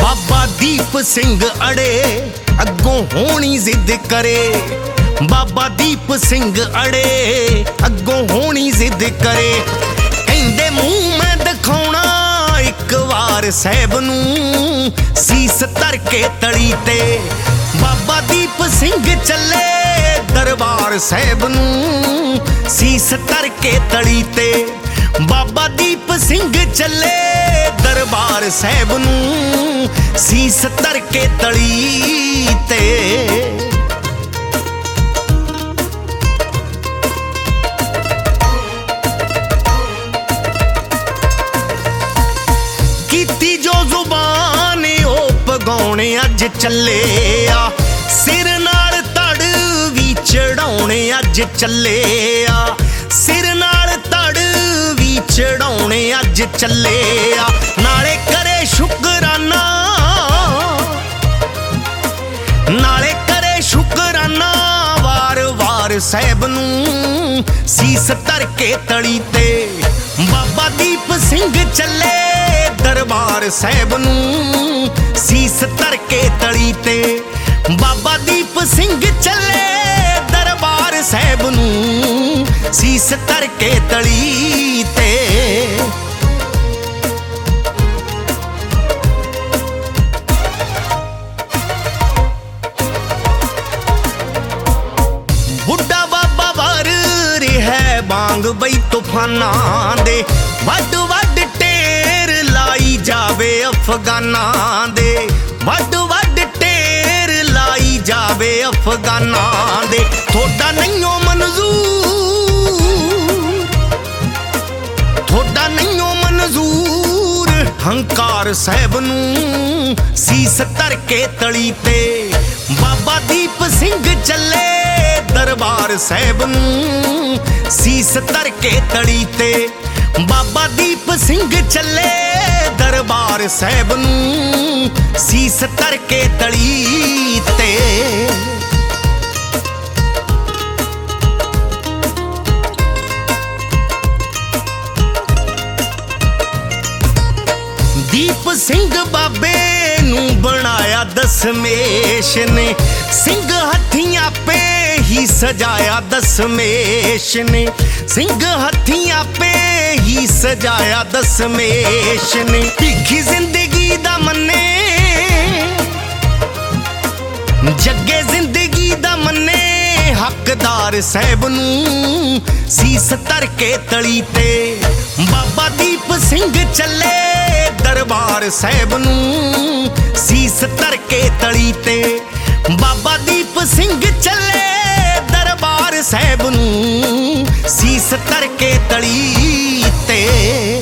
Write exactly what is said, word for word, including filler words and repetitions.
ਬਾਬਾ ਦੀਪ ਸਿੰਘ ਅੜੇ ਅੱਗੋਂ ਹੋਣੀ ਜ਼ਿੱਦ ਕਰੇ। ਬਾਬਾ ਦੀਪ ਸਿੰਘ ਅੜੇ ਅੱਗੋਂ ਹੋਣੀ ਜ਼ਿੱਦ ਕਰੇ। ਕਹਿੰਦੇ ਮੂੰਹ ਮੈਂ ਦਿਖਾਉਣਾ ਇੱਕ ਵਾਰ ਸਾਹਿਬ ਨੂੰ, ਸੀਸ ਧਰ ਕੇ ਤਲੀ ਤੇ। ਬਾਬਾ ਦੀਪ ਸਿੰਘ ਚੱਲੇ ਦਰਬਾਰ ਸਾਹਿਬ ਨੂੰ, ਸੀਸ ਧਰ ਕੇ ਤਲੀ ਤੇ। ਬਾਬਾ ਦੀਪ ਸਿੰਘ ਚੱਲੇ ਦਰਬਾਰ ਸਾਹਿਬ ਨੂੰ, ਸੀਸ ਧਰ ਕੇ ਤਲੀ ਤੇ। ਕੀਤੀ ਜੋ ਜ਼ੁਬਾਨ ਉਹ ਪਗਾਉਣੇ ਅੱਜ ਚੱਲੇ ਆ, ਸਿਰ ਨਾਲ ਧੜ ਵੀ ਚੜਾਉਣੇ ਅੱਜ ਚੱਲੇ ਆ। ਸਿਰ ਨਾਲ ਧੜ ਵੀ ਚੜਾਉਣੇ ਅੱਜ ਚੱਲੇ ਆ। ਨਾਲੇ ਕਰੇ ਸ਼ੁਕਰਾਨਾ, ਨਾਲੇ ਕਰੇ ਸ਼ੁਕਰਾਨਾ ਵਾਰ ਵਾਰ ਸਾਹਿਬ ਨੂੰ, ਸੀਸ ਧਰ ਕੇ ਤਲੀ ਤੇ। ਬਾਬਾ ਦੀਪ ਸਿੰਘ ਚੱਲੇ ਦਰਬਾਰ ਸਾਹਿਬ ਨੂੰ, ਸੀਸ ਧਰ ਕੇ ਤਲੀ ਤੇ। ਬਾਬਾ ਦੀਪ ਸਿੰਘ ਚੱਲੇ ਦਰਬਾਰ ਸਾਹਿਬ ਨੂੰ, ਸੀਸ ਧਰ ਕੇ ਤਲੀ ਤੇ। ਬੁੱਢਾ ਬਾਬਾ ਵਰ ਰਿਹਾ ਬਾਂਗ ਬਈ ਤੂਫਾਨਾਂ ਦੇ, ਵੱਡ ਵੱਡ ਢੇਰ ਲਾਈ ਜਾਵੇ ਅਫਗਾਨਾਂ ਦੇ। ਵੱਡ ਵੱਡ ਢੇਰ ਲਾਈ ਜਾਵੇ ਅਫਗਾਨਾਂ ਦੇ। ਥੋੜਾ ਨਹੀਂਓ ਮਨਜ਼ੂਰ, ਥੋੜਾ ਨਹੀਂਓ ਮਨਜ਼ੂਰ ਹੰਕਾਰ ਸਾਹਿਬ ਨੂੰ, ਸੀਸ ਧਰ ਕੇ ਤਲੀ ਤੇ। ਬਾਬਾ ਦੀਪ ਸਿੰਘ ਚੱਲੇ ਦਰਬਾਰ ਸਾਹਿਬ ਨੂੰ, ਸੀਸ ਧਰ ਕੇ ਤਲੀ ਤੇ। ਬਾਬਾ ਦੀਪ ਸਿੰਘ ਚੱਲੇ ਦਰਬਾਰ ਸਾਹਿਬ ਨੂੰ, ਸੀਸ ਧਰ ਕੇ ਤਲੀ ਤੇ। ਦੀਪ ਸਿੰਘ ਬਾਬੇ ਨੂੰ ਬਣਾਇਆ ਦਸਮੇਸ਼ ਨੇ, ਸਿੰਘ ਹੱਥੀਂ ਆਪੇ ਹੀ ਸਜਾਇਆ ਦਸਮੇਸ਼ ਨੇ। ਸਿੰਘ ਹੱਥੀਂ ਆਪੇ ਹੀ ਸਜਾਇਆ ਦਸਮੇਸ਼ ਨੇ। ਭਿੱਖੀ ਜ਼ਿੰਦਗੀ ਦਾ ਮੰਨੇ, ਜੱਗੇ ਜ਼ਿੰਦਗੀ ਦਾ ਮੰਨੇ ਹੱਕਦਾਰ ਸਾਹਿਬ ਨੂੰ, ਸੀਸ ਧਰ ਕੇ ਤਲੀ ਤੇ। ਬਾਬਾ ਦੀਪ ਸਿੰਘ ਚੱਲੇ ਦਰਬਾਰ ਸਾਹਿਬ ਨੂੰ, ਸੀਸ ਧਰ ਕੇ ਤਲੀ ਤੇ। ਬਾਬਾ ਦੀਪ ਸਿੰਘ ਚੱਲੇ ਦਰਬਾਰ ਸਾਹਿਬ ਨੂੰ, ਸੀਸ ਧਰ ਕੇ ਤਲੀ ਤੇ।